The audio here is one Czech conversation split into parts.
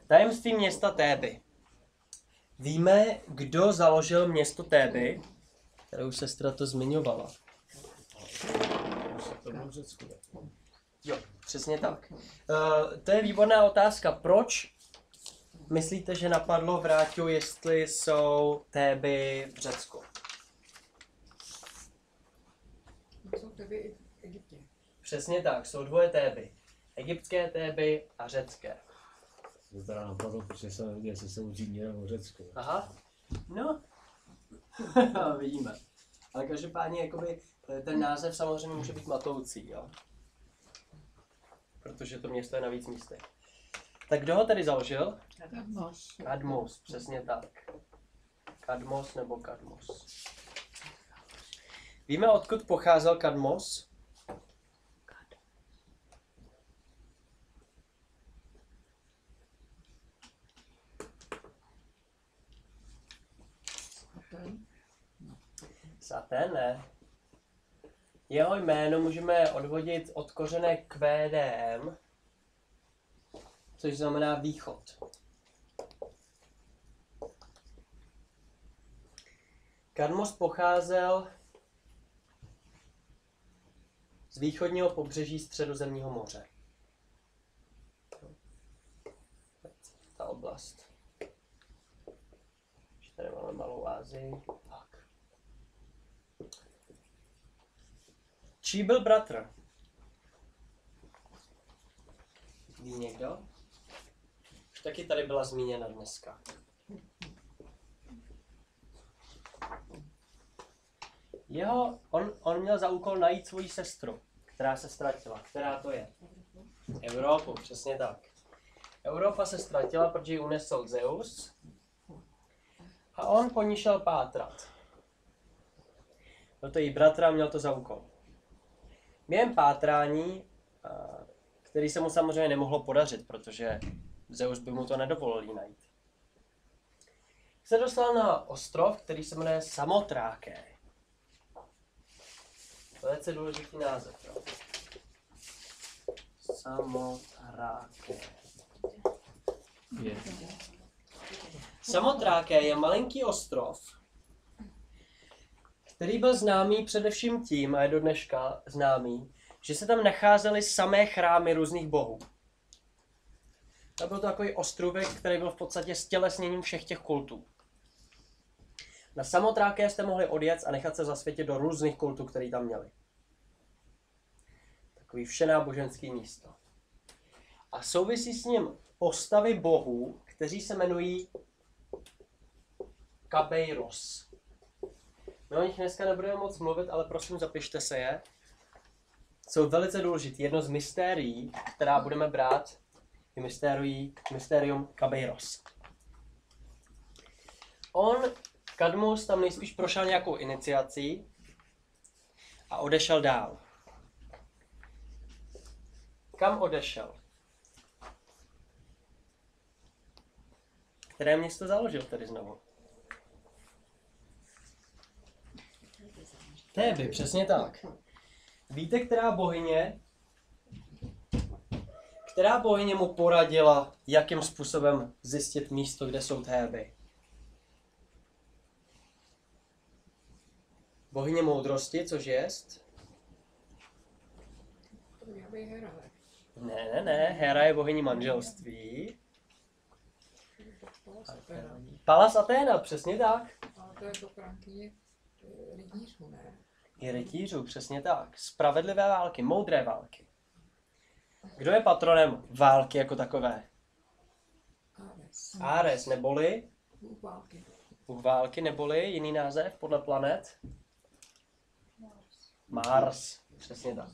Tajemství města Téby. Víme, kdo založil město Téby, kterou sestra to zmiňovala. Jo, přesně tak. To je výborná otázka. Proč myslíte, že napadlo Vráťu, jestli jsou Téby v Řecku? Jsou Téby i v Egyptě. Přesně tak, jsou dvoje Téby. Egyptské Téby a řecké. To teda napadlo, protože jsem viděl, jestli se učí někde o Řecku. Aha, no, vidíme. Ale každopádně jakoby, ten název samozřejmě může být matoucí, jo? Protože to město je na víc místech. Tak kdo ho tedy založil? Kadmos, přesně tak. Kadmos nebo Kadmos. Víme, odkud pocházel Kadmos? Z Aten, ne. Jeho jméno můžeme odvodit od kořene QDM, což znamená východ. Kadmos pocházel z východního pobřeží Středozemního moře. Ta oblast. Tady máme Malou Asii. Tak. Čí byl bratr? Ví někdo? Už taky tady byla zmíněna dneska. On měl za úkol najít svoji sestru, která se ztratila. Která to je? Evropu, přesně tak. Europa se ztratila, protože ji unesl Zeus. A on po ní šel pátrat. Byl to její bratr a měl to za úkol. Během pátrání, který se mu samozřejmě nemohlo podařit, protože Zeus by mu to nedovolil jí najít, se dostal na ostrov, který se jmenuje Samotráké. Velice důležitý název. Jo? Samotráké. Samotráké je malinký ostrov, který byl známý především tím, a je do dneška známý, že se tam nacházely samé chrámy různých bohů. To byl takový ostrůvek, který byl v podstatě stělesněním všech těch kultů. Na Samotráké jste mohli odjet a nechat se zasvětit do různých kultů, které tam měli. Takový všenáboženský místo. A souvisí s ním postavy bohů, kteří se jmenují Kabeiros. My o nich dneska nebudeme moc mluvit, ale prosím zapište se je. Jsou velice důležitý. Jedno z mystérií, která budeme brát, je mysterium Kabeiros. Kadmus, tam nejspíš prošel nějakou iniciací a odešel dál. Kam odešel? Které město založil tedy znovu? Téby, přesně tak. Víte, která bohyně mu poradila, jakým způsobem zjistit místo, kde jsou Téby? Bohyně moudrosti, což jest? To měla být Hera, ne? Ne, Hera je bohyní manželství. Pallas Athena. Pallas Athena, přesně tak. Ale to je ochránkyně rytířů, ne? I rytířů, přesně tak. Spravedlivé války, moudré války. Kdo je patronem války jako takové? Ares, neboli? Bůh války. Bůh války, neboli jiný název podle planet? Mars, přesně tak.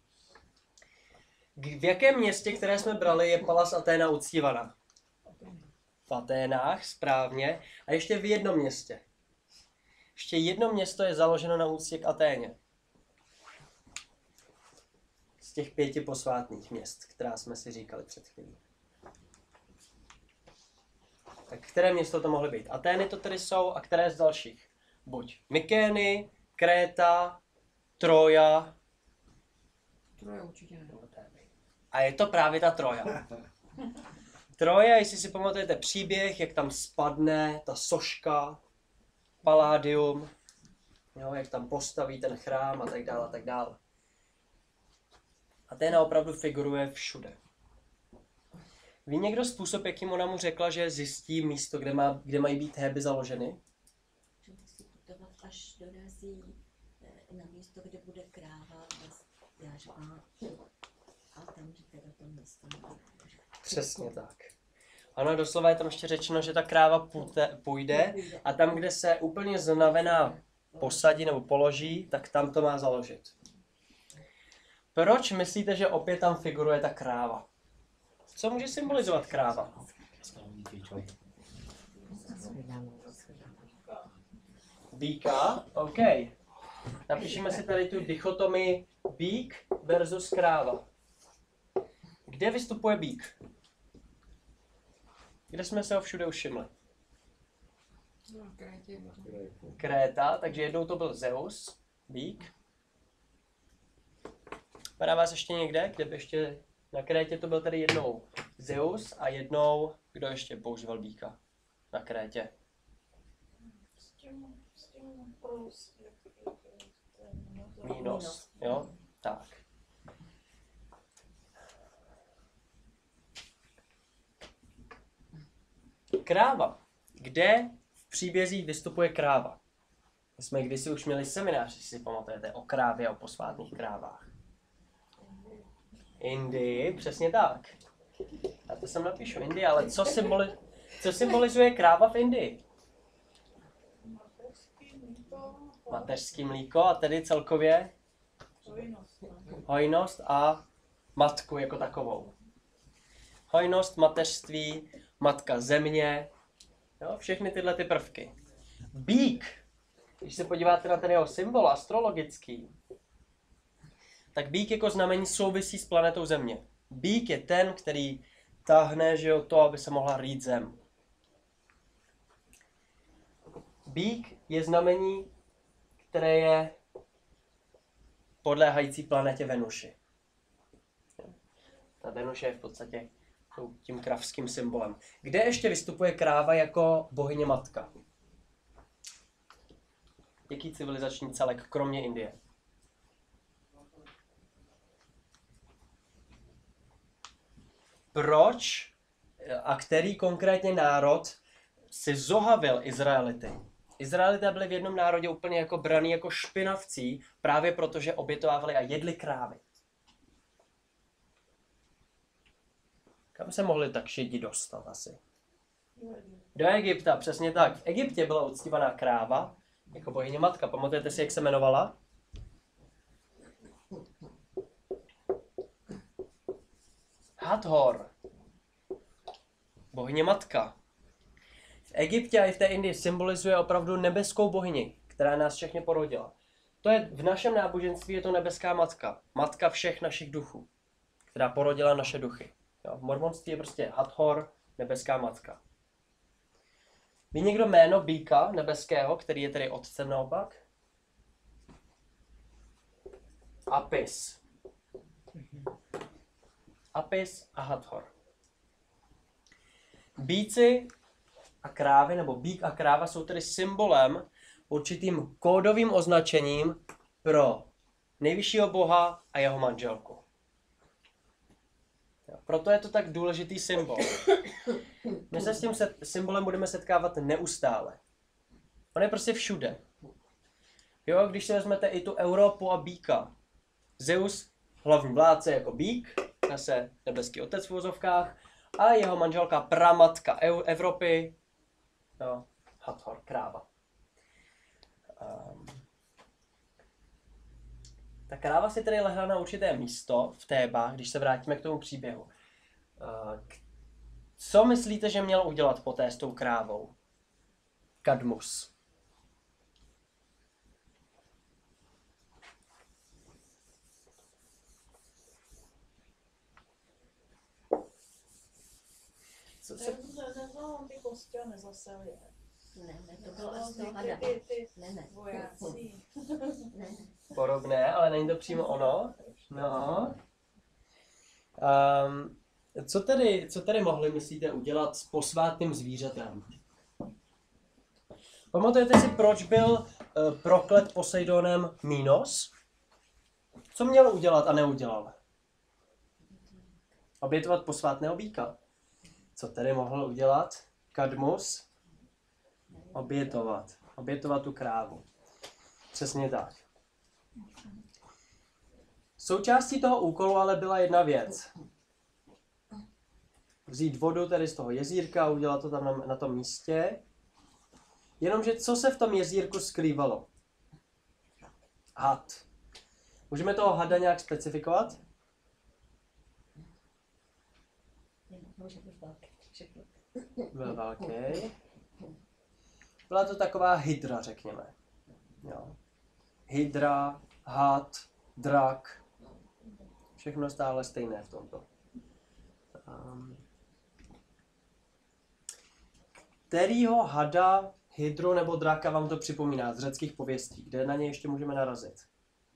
V jakém městě, které jsme brali, je Pallas Athena uctívaná? V Aténách, správně. A ještě v jednom městě. Ještě jedno město je založeno na úctě k Aténě. Z těch 5 posvátných měst, která jsme si říkali před chvílí. Tak které město to mohly být? Atény to tedy jsou a které z dalších? Buď Mykény, Kréta, Troja. Troje určitě ne. A je to právě ta Troja. Troje, jestli si pamatujete příběh, jak tam spadne ta soška, Paládium, jo, jak tam postaví ten chrám a tak dále, a tak dále. Aténa opravdu figuruje všude. Ví někdo způsob, jakým ona mu řekla, že zjistí místo, kde mají být Héby založeny? Že musí putovat, až dorazí na místo, kde bude kráva bez jařma. A tam, že teda to místo Přesně tak. Ano, doslova je tam ještě řečeno, že ta kráva půjde a tam, kde se úplně znavená posadí nebo položí, tak tam to má založit. Proč myslíte, že opět tam figuruje ta kráva? Co může symbolizovat kráva? Býka? OK. Napíšeme si tady tu dichotomii býk versus kráva. Kde vystupuje býk? Kde jsme se ho všude všimli? No, Krétě. Kréta, takže jednou to byl Zeus, býk. Padá vás ještě někde, kde by ještě na Krétě to byl tady jednou Zeus a jednou, kdo ještě používal býka na Krétě? S tím plus, Minos, jo? Tak. Kráva. Kde v příbězích vystupuje kráva? My jsme kdysi už měli seminář, jestli si pamatujete, o krávě a o posvátných krávách. Indii, přesně tak. Já to sem napíšu, Indii, ale co symbolizuje kráva v Indii? Mateřský mlíko a tedy celkově hojnost a matku jako takovou. Hojnost, mateřství, matka země, jo, všechny tyhle ty prvky. Býk, když se podíváte na ten jeho symbol astrologický, tak býk jako znamení souvisí s planetou Země. Býk je ten, který táhne, že jo, to, aby se mohla rýt zem. Býk je znamení, které je podléhající planetě Venuši. Ta Venuše je v podstatě tím kravským symbolem. Kde ještě vystupuje kráva jako bohyně matka? Jaký civilizační celek, kromě Indie? Proč a který konkrétně národ si zohavil Izraelity? Izraelité byli v jednom národě úplně jako braný jako špinavcí, právě protože obětovávali a jedli krávy. Kam se mohli tak šedi dostat asi? Do Egypta, přesně tak. V Egyptě byla uctívaná kráva jako bohyně matka. Pamatujete si, jak se jmenovala? Hathor. Bohyně matka. V Egyptě a i v té Indii symbolizuje opravdu nebeskou bohyni, která nás všechny porodila. To je v našem náboženství je to nebeská matka. Matka všech našich duchů, která porodila naše duchy. Jo, v mormonství je prostě Hathor, nebeská matka. Ví někdo jméno býka nebeského, který je tedy otcem naopak? Apis. Apis a Hathor. Býci a krávy, nebo býk a kráva jsou tedy symbolem, určitým kódovým označením pro nejvyššího boha a jeho manželku. Proto je to tak důležitý symbol. My se s tím symbolem budeme setkávat neustále. On je prostě všude. Jo, když si vezmete i tu Evropu a býka. Zeus, hlavní vládce jako býk, nese nebeský otec v uvozovkách, a jeho manželka pramatka Evropy, jo, Hathor, kráva. Ta kráva si tedy lehla na určité místo v Thébách, když se vrátíme k tomu příběhu. Co myslíte, že měl udělat poté s tou krávou? Kadmus. Co se... On ty kosti a nezasel je. Ne, to bylo až to hada. Ty Ne. vojáci. Ne. Podobné, ale není to přímo ono. No. Co tedy mohli, myslíte, udělat s posvátným zvířetem? Pamatujete si, proč byl proklet Poseidonem Minos? Co měl udělat a neudělal? Obětovat posvátného býka. Co tedy mohl udělat Kadmus? Obětovat tu krávu. Přesně tak. Součástí toho úkolu ale byla jedna věc. Vzít vodu tedy z toho jezírka a udělat to tam na tom místě. Jenomže co se v tom jezírku skrývalo? Had. Můžeme toho hada nějak specifikovat? Může být velký, všechno. Byl velký. Byla to taková hydra, řekněme. Jo. Hydra, had, drak. Všechno stále stejné v tomto. Kterýho hada, hydru nebo draka vám to připomíná z řeckých pověstí? Kde na ně ještě můžeme narazit?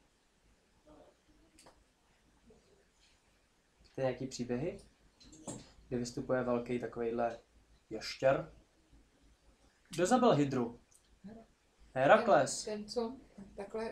Máte nějaký příběhy? Kde vystupuje velký takovejhle ještěr? Kdo zabil hydru? Herakles. Ten co? Takhle,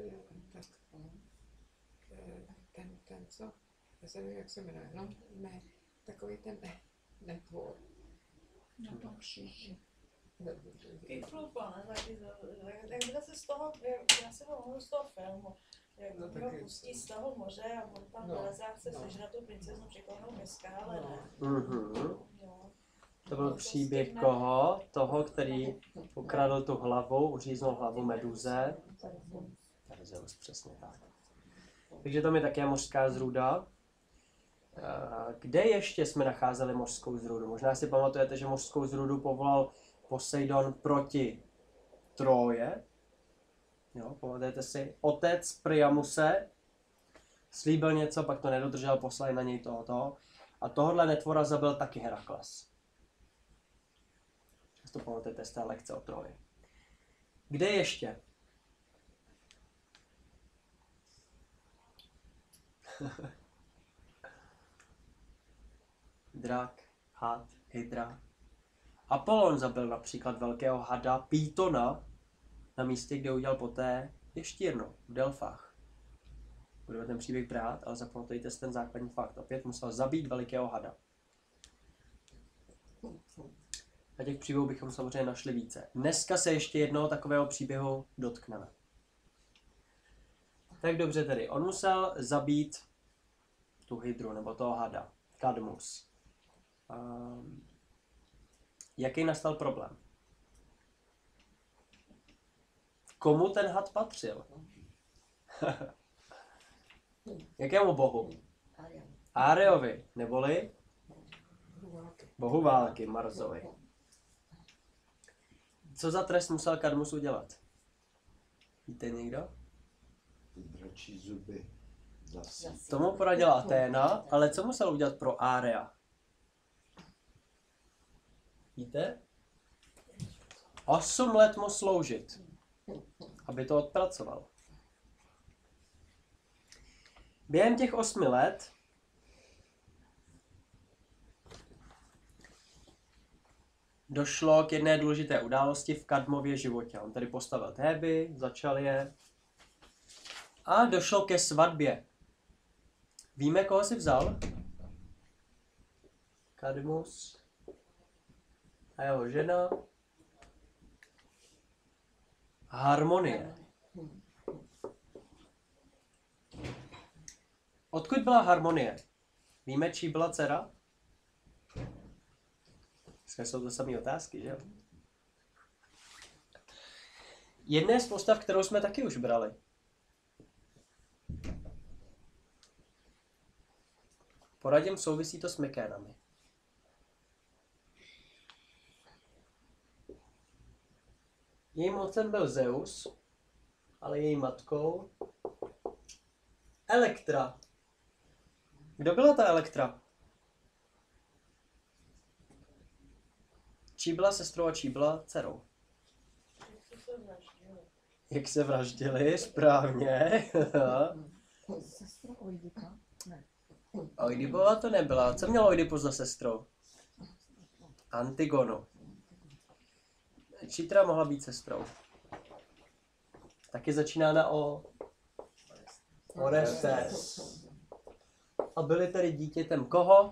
ten co? Já se nevím, jak se jmenuje, no, ne, takový ten netvor. Na tom kříži. Kyflupa, ne? Jak zase z toho, já si ho z toho filmu, jak No, ho pustí z toho moře a on tam vyleze a chce sežrat tu princeznu přiklonou ke skále, ne? Mhm. Jo. To byl příběh koho? Toho, který ukradl tu hlavu, uříznul hlavu Meduze. Perseus, přesně tak. Takže tam je také mořská zrůda. Kde ještě jsme nacházeli mořskou zrůdu? Možná si pamatujete, že mořskou zrůdu povolal Poseidon proti Troje. Jo, pamatujete si? Otec Priamuse slíbil něco, pak to nedodržel, poslali na něj tohoto. A tohohle netvora zabil taky Herakles. To pamatujete z té lekce o Troji. Kde ještě? Drak, had, hydra. Apollon zabil například velkého hada Pýtona na místě, kde udělal poté ještěrnu v Delfách. Budeme ten příběh brát, ale zapamatujte si ten základní fakt. Opět musel zabít velikého hada. A těch příběhů bychom samozřejmě našli více. Dneska se ještě jednoho takového příběhu dotkneme. Tak dobře tedy, on musel zabít tu hydru, nebo toho hada, Kadmus. Jaký nastal problém? Komu ten had patřil? Jakému bohu? Areovi, neboli bohu války, Marsovi. Co za trest musel Kadmus udělat? Víte někdo? Dračí zuby. Zase. Tomu poradila Aténa, ale co musel udělat pro Area? Víte? 8 let mu sloužit, aby to odpracoval. Během těch 8 let došlo k jedné důležité události v Kadmově životě. On tady postavil Théby, začal je a došlo ke svatbě. Víme, koho si vzal? Kadmus a jeho žena Harmonie. Odkud byla Harmonie? Víme, čí byla dcera? Dneska jsou to samé otázky, že jo? Jedné z postav, kterou jsme taky už brali. Poradím, souvisí to s Mykénami. Jejím otcem byl Zeus, ale její matkou Elektra. Kdo byla ta Elektra? Čí byla sestrou a čí byla dcerou? Jak se vraždili, správně. Sestra Oidika? Ne. Oidipova to nebyla. Co měl Oidipus za sestrou? Antigonu. Či teda mohla být sestrou? Taky začíná na O. Orestes. A byli tedy dítětem koho?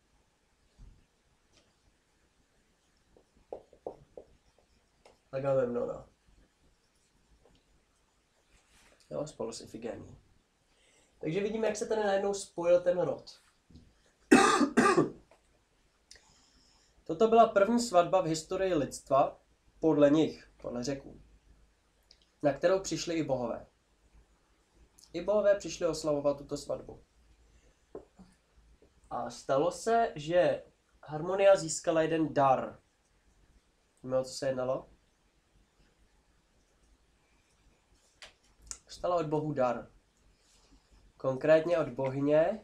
Agamemnona. Jo, spolu s Ifigénií. Takže vidíme, jak se tady najednou spojil ten rod. Toto byla první svatba v historii lidstva, podle nich, podle Řeků, na kterou přišli i bohové. I bohové přišli oslavovat tuto svatbu. A stalo se, že Harmonia získala jeden dar. Víme, o co se jednalo? Dostala od bohu dar. Konkrétně od bohyně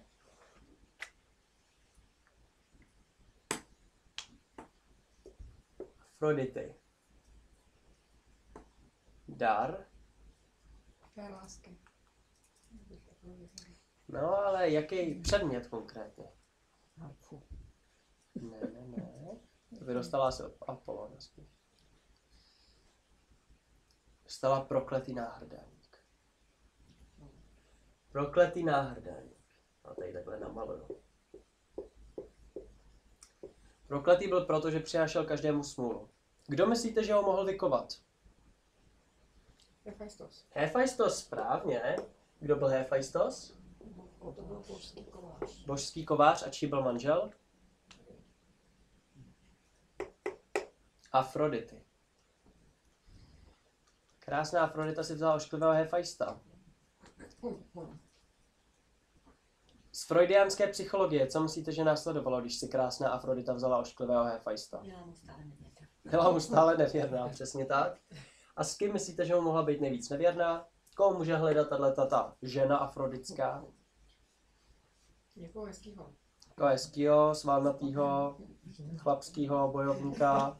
Afrodity. Dar. Té lásky. No, ale jaký předmět konkrétně? Ne. To by dostala se od Apolona spíš. Dostala prokletý náhrdelník. Prokletý náhrdelník. A tady takhle namaluju. Prokletý byl proto, že přinášel každému smůlu. Kdo myslíte, že ho mohl vykovat? Hefajstos. Hefajstos, správně. Kdo byl Hefajstos? To byl božský kovář. Božský kovář a čí byl manžel? Afrodity. Krásná Afrodita si vzala ošklivého Hefajsta. Z freudiánské psychologie, co myslíte, že následovalo, když si krásná Afrodita vzala ošklivého Hefajsta? Já mu stále nevěřím. Byla mu stále nevěrná, přesně tak. A s kým myslíte, že mu mohla být nejvíc nevěrná? Koho může hledat ta žena afrodická? Někoho hezkýho. Jako hezkýho, svalnatýho, chlapskýho bojovníka.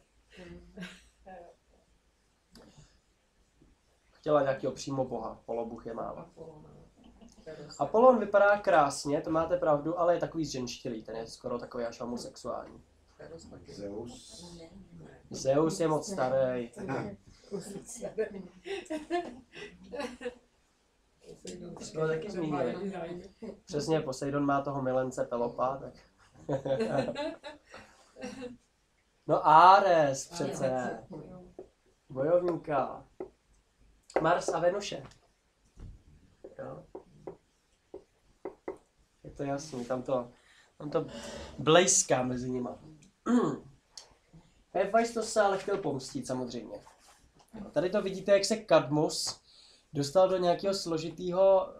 Chtěla nějakého přímo boha, polobůh je málo. Apollon vypadá krásně, to máte pravdu, ale je takový zženštilý, ten je skoro takový až homosexuální. Zeus. Zeus je moc starý. Jsme ho taky zmínili. Přesně, Poseidon má toho milence Pelopa, tak... No Ares přece. Bojovníka. Mars a Venuše. Jo. Je to jasný, tam to blejská mezi nima. Hefajstos se ale chtěl pomstit samozřejmě. Tady to vidíte, jak se Kadmus dostal do nějakého složitého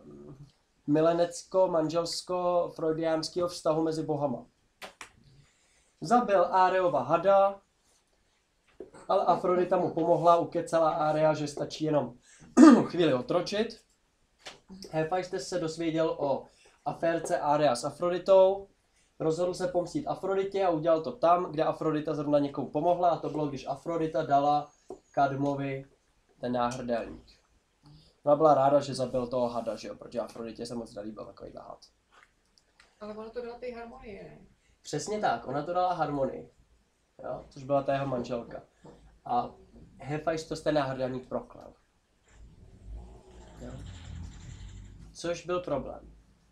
milenecko-manželsko-freudiánského vztahu mezi bohama. Zabil Áreova hada, ale Afrodita mu pomohla, ukecala Área, že stačí jenom chvíli otročit. Hefajstos se dozvěděl o aférce Área s Afroditou, rozhodl se pomstit Afroditě a udělal to tam, kde Afrodita zrovna někomu pomohla, a to bylo, když Afrodita dala Kadmovi ten náhrdelník. Ona byla ráda, že zabil toho hada, že jo, protože Afroditě se moc nelíbil takovýhle had. Ale ono to dala té harmonie, ne? Přesně tak, ona to dala Harmonii, jo, což byla ta jeho manželka. A Hefajstos ten náhrdelník proklel. Jo. Což byl problém.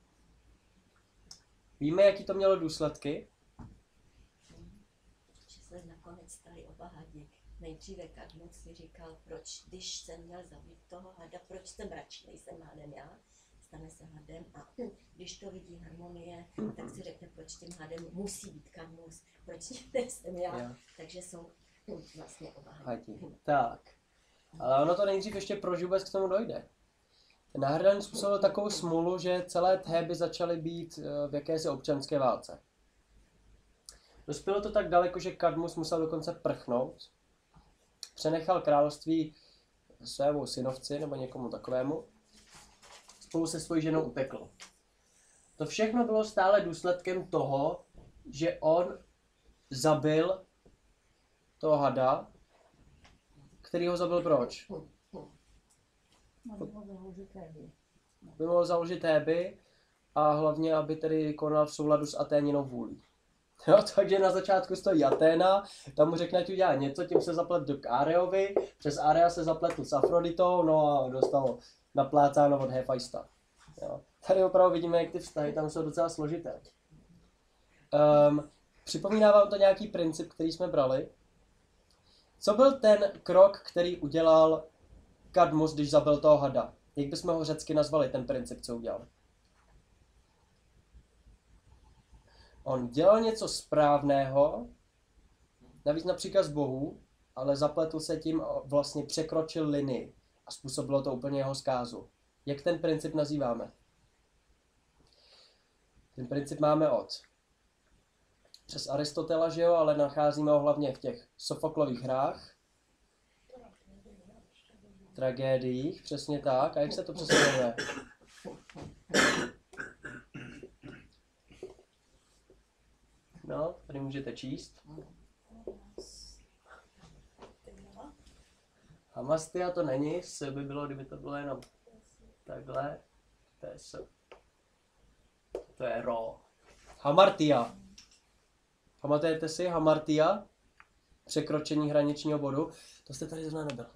Víme, jaký to mělo důsledky? Že se nakonec stali oba hadi. Nejdříve Kadmus si říkal, proč, když jsem měl zabít toho hada, proč jsem radši, nejsem hadem já, stane se hadem, a když to vidí Harmonie, tak si řekne, proč tím hadem musí být Kadmus, proč nejsem já, Jo. takže jsou vlastně oba Hadi. Tak. Ale ono to nejdřív ještě proč vůbec k tomu dojde. Ten náhrdelník způsobil takovou smůlu, že celé Théby začaly být v jakési občanské válce. Dospělo to tak daleko, že Kadmus musel dokonce prchnout. Přenechal království svému synovci nebo někomu takovému. Spolu se svojí ženou utekl. To všechno bylo stále důsledkem toho, že on zabil toho hada, který ho zabil proč? By mohl založit Théby a hlavně, aby tedy konal v souladu s Aténinou vůlí. Jo, takže na začátku stojí Aténa, tam mu řekne, ať udělá něco, tím se zapletl k Areovi, přes Area se zapletl s Afroditou, no a dostal naplácáno od Hefajsta. Jo. Tady opravdu vidíme, jak ty vztahy tam jsou docela složité. Připomíná vám to nějaký princip, který jsme brali? Co byl ten krok, který udělal Kadmus, když zabil toho hada? Jak bychom ho řecky nazvali, ten princip, co udělal? On dělal něco správného, navíc na příkaz Bohu, ale zapletl se tím a vlastně překročil linii a způsobilo to úplně jeho zkázu. Jak ten princip nazýváme? Ten princip máme přes Aristotela, že jo, ale nacházíme ho hlavně v těch Sofoklových hrách, tragédiích, přesně tak. A jak se to přesně jmenuje? No, tady můžete číst. Hamastia to není, s by bylo, kdyby to bylo jenom takhle. To je s. To je ro. Hamartia. Pamatujete si Hamartia? Překročení hraničního bodu. To jste tady zrovna nebyl.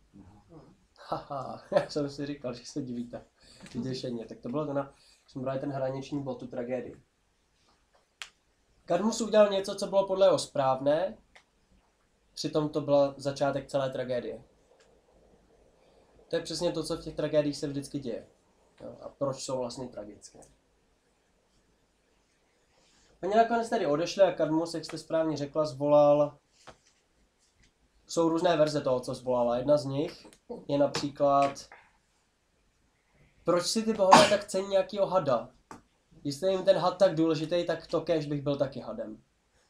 Haha, já jsem si říkal, že se divíte. Vyděšeně. Tak to bylo to na, jsme brali ten hraniční bod, tu tragédii. Kadmus udělal něco, co bylo podle jeho správné, přitom to byl začátek celé tragédie. To je přesně to, co v těch tragédiích se vždycky děje. Jo, a proč jsou vlastně tragické. Oni nakonec tady odešli a Kadmus, jak jste správně řekla, zvolal... Jsou různé verze toho, co zvolala. Jedna z nich je například... Proč si ty bohové tak cení nějakýho hada? Jestli je jim ten had tak důležitý, tak to kéž bych byl taky hadem.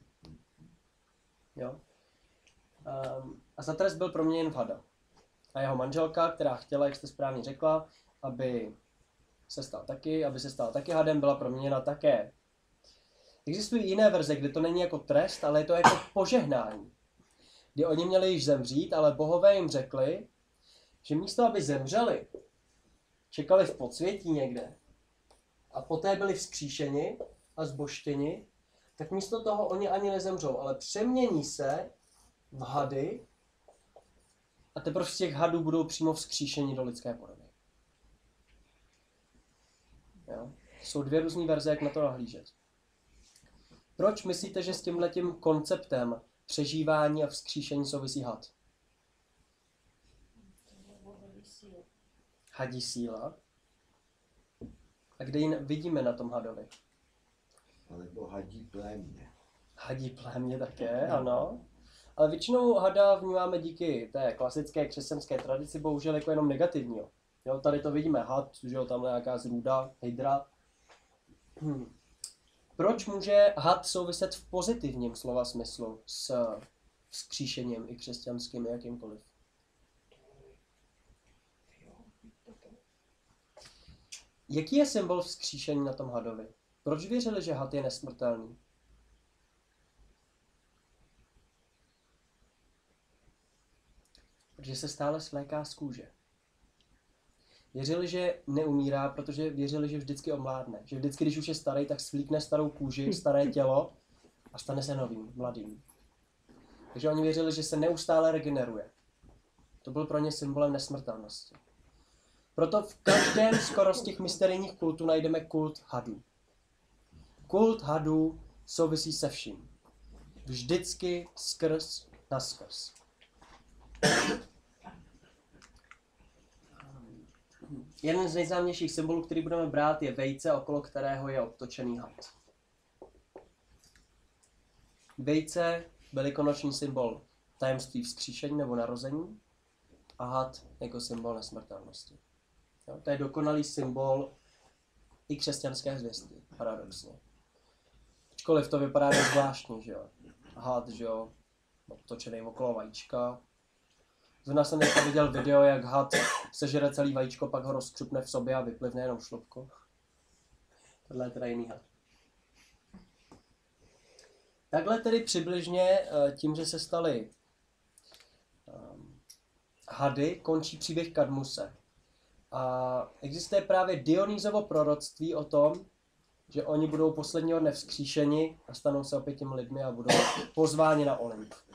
Jo? A za trest byl proměněn v hada. A jeho manželka, která chtěla, jak jste správně řekla, aby se stala taky hadem, byla proměněna také. Existují jiné verze, kde to není jako trest, ale je to jako požehnání. Kdy oni měli již zemřít, ale bohové jim řekli, že místo, aby zemřeli, čekali v podsvětí někde a poté byli vzkříšeni a zbožtěni, tak místo toho oni ani nezemřou, ale přemění se v hady a teprve z těch hadů budou přímo vzkříšeni do lidské podoby. Jo? Jsou dvě různé verze, jak na to nahlížet. Proč myslíte, že s tímhletím konceptem přežívání a vzkříšení souvisí had? Hadí síla. A kde ji vidíme na tom hadovi? Alebo hadí plémě. Hadí plémě také, ano. Ale většinou hada vnímáme díky té klasické křesťanské tradici bohužel jako jenom negativního. Jo, tady to vidíme, had, že jo, tam nějaká zrůda, hydra. Proč může had souviset v pozitivním slova smyslu s vzkříšením i křesťanským, jakýmkoliv? Jaký je symbol vzkříšení na tom hadovi? Proč věřili, že had je nesmrtelný? Protože se stále svléká z kůže. Věřili, že neumírá, protože věřili, že vždycky omládne. Že vždycky, když už je starý, tak svlíkne starou kůži, staré tělo a stane se novým, mladým. Takže oni věřili, že se neustále regeneruje. To byl pro ně symbolem nesmrtelnosti. Proto v každém skoro z těch mysterijních kultů najdeme kult hadů. Kult hadů souvisí se vším. Vždycky skrz naskrz. Jeden z nejznámějších symbolů, který budeme brát, je vejce, okolo kterého je obtočený had. Vejce, velikonoční symbol tajemství vzkříšení nebo narození a had jako symbol nesmrtelnosti. Jo, to je dokonalý symbol i křesťanské zvěsti, paradoxně. Ačkoliv to vypadá zvláštně, že jo. Had, že jo, obtočený okolo vajíčka. Zrovna jsem někde viděl video, jak had sežere celý vajíčko, pak ho rozkřupne v sobě a vyplivne jenom šlupko. Tohle je teda jiný had. Takhle tedy přibližně tím, že se staly hady, končí příběh Kadmuse. A existuje právě Dionýzovo proroctví o tom, že oni budou posledního dne vzkříšeni a stanou se opět těmi lidmi a budou pozváni na Olymp.